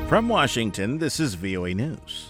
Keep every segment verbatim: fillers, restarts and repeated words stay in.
From Washington, this is V O A News.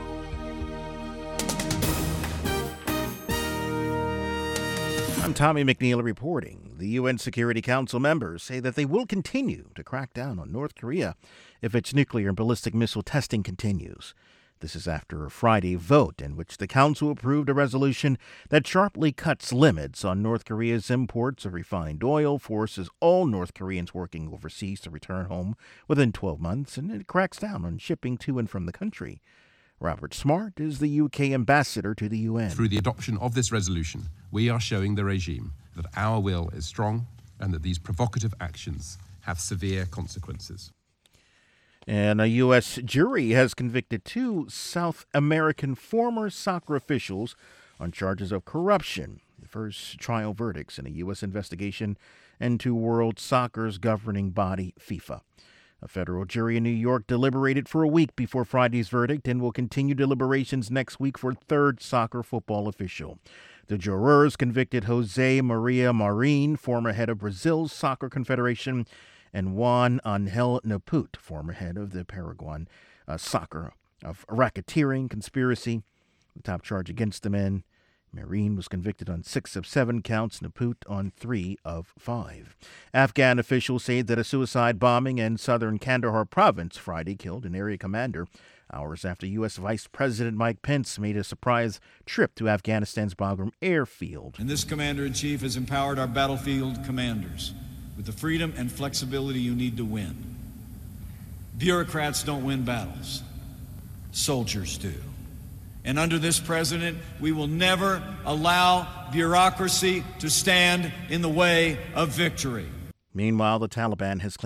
I'm Tommy McNeil reporting. The U N Security Council members say that they will continue to crack down on North Korea if its nuclear and ballistic missile testing continues. This is after a Friday vote in which the Council approved a resolution that sharply cuts limits on North Korea's imports of refined oil, forces all North Koreans working overseas to return home within twelve months, and it cracks down on shipping to and from the country. Robert Smart is the U K ambassador to the U N. Through the adoption of this resolution, we are showing the regime that our will is strong and that these provocative actions have severe consequences. And a U S jury has convicted two South American former soccer officials on charges of corruption, the first trial verdicts in a U S investigation into World Soccer's governing body, FIFA. A federal jury in New York deliberated for a week before Friday's verdict and will continue deliberations next week for a third soccer football official. The jurors convicted Jose Maria Marin, former head of Brazil's Soccer Confederation, and Juan Angel Naput, former head of the Paraguayan uh, soccer, of racketeering, conspiracy. The top charge against the men. Marin was convicted on six of seven counts, Naput on three of five. Afghan officials say that a suicide bombing in southern Kandahar province Friday killed an area commander, hours after U S Vice President Mike Pence made a surprise trip to Afghanistan's Bagram airfield. And this commander-in-chief has empowered our battlefield commanders with the freedom and flexibility you need to win. Bureaucrats don't win battles. Soldiers do. And under this president, we will never allow bureaucracy to stand in the way of victory. Meanwhile, the Taliban has claimed